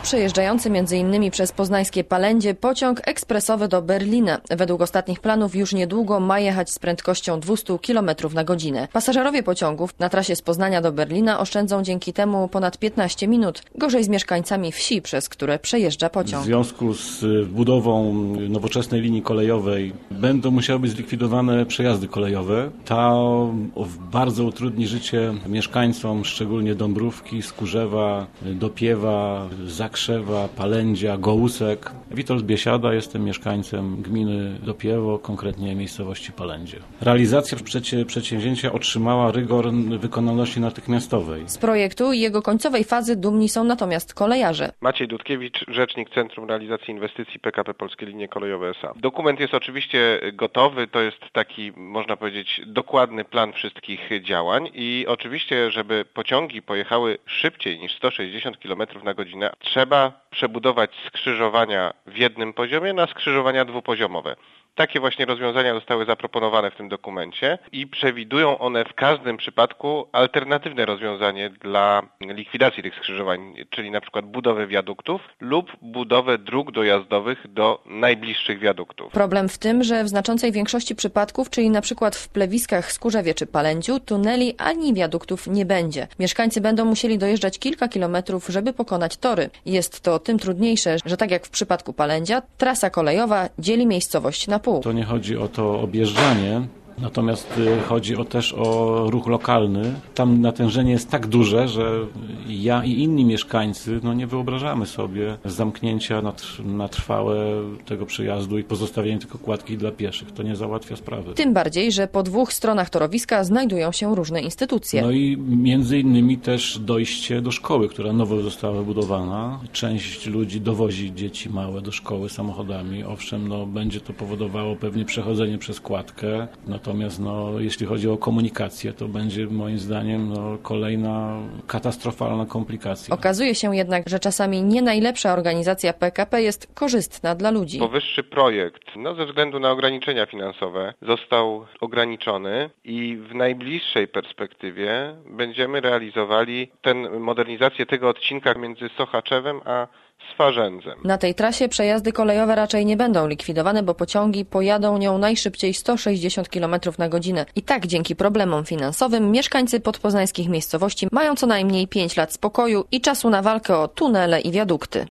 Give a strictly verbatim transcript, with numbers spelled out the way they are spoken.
przejeżdżający między innymi przez poznańskie Palędzie pociąg ekspresowy do Berlina. Według ostatnich planów już niedługo ma jechać z prędkością dwieście kilometrów na godzinę. Pasażerowie pociągów na trasie z Poznania do Berlina oszczędzą dzięki temu ponad piętnaście minut. Gorzej z mieszkańcami wsi, przez które przejeżdża pociąg. W związku z budową nowoczesnej linii kolejowej będą musiały być zlikwidowane przejazdy kolejowe. To bardzo utrudni życie mieszkańcom, szczególnie Dąbrówki, Skórzewa, Dopiewa, Zakrzewa, Palędzia, Gołusek. Witold Biesiada, jestem mieszkańcem gminy Dopiewo, konkretnie miejscowości Palędzie. Realizacja przecie, przedsięwzięcia otrzymała rygor wykonalności natychmiastowej. Z projektu i jego końcowej fazy dumni są natomiast kolejarze. Maciej Dudkiewicz, rzecznik Centrum Realizacji Inwestycji P K P Polskie Linie Kolejowe S A. Dokument jest oczywiście gotowy, to jest taki, można powiedzieć, dokładny plan wszystkich działań i oczywiście, żeby pociągi pojechały szybciej niż sto sześćdziesiąt kilometrów na godzinę, trzeba przebudować skrzyżowania w jednym poziomie na skrzyżowania dwupoziomowe. Takie właśnie rozwiązania zostały zaproponowane w tym dokumencie i przewidują one w każdym przypadku alternatywne rozwiązanie dla likwidacji tych skrzyżowań, czyli na przykład budowę wiaduktów lub budowę dróg dojazdowych do najbliższych wiaduktów. Problem w tym, że w znaczącej większości przypadków, czyli na przykład w plewiskach Skórzewie czy Palędziu, tuneli ani wiaduktów nie będzie. Mieszkańcy będą musieli dojeżdżać kilka kilometrów, żeby pokonać tory. Jest to tym trudniejsze, że tak jak w przypadku Palędzia, trasa kolejowa dzieli miejscowość na pół. To nie chodzi o to objeżdżanie, natomiast chodzi o też o ruch lokalny. Tam natężenie jest tak duże, że ja i inni mieszkańcy no nie wyobrażamy sobie zamknięcia na, na trwałe tego przejazdu i pozostawienia tylko kładki dla pieszych. To nie załatwia sprawy. Tym bardziej, że po dwóch stronach torowiska znajdują się różne instytucje. No i między innymi też dojście do szkoły, która nowo została wybudowana. Część ludzi dowozi dzieci małe do szkoły samochodami. Owszem, no będzie to powodowało pewnie przechodzenie przez kładkę. Natomiast no, jeśli chodzi o komunikację, to będzie moim zdaniem no, kolejna katastrofalna komplikacja. Okazuje się jednak, że czasami nie najlepsza organizacja P K P jest korzystna dla ludzi. Powyższy projekt, no, ze względu na ograniczenia finansowe, został ograniczony i w najbliższej perspektywie będziemy realizowali ten, modernizację tego odcinka między Sochaczewem a Swarzędzem. Na tej trasie przejazdy kolejowe raczej nie będą likwidowane, bo pociągi pojadą nią najszybciej sto sześćdziesiąt kilometrów na godzinę. I tak dzięki problemom finansowym mieszkańcy podpoznańskich miejscowości mają co najmniej pięć lat spokoju i czasu na walkę o tunele i wiadukty.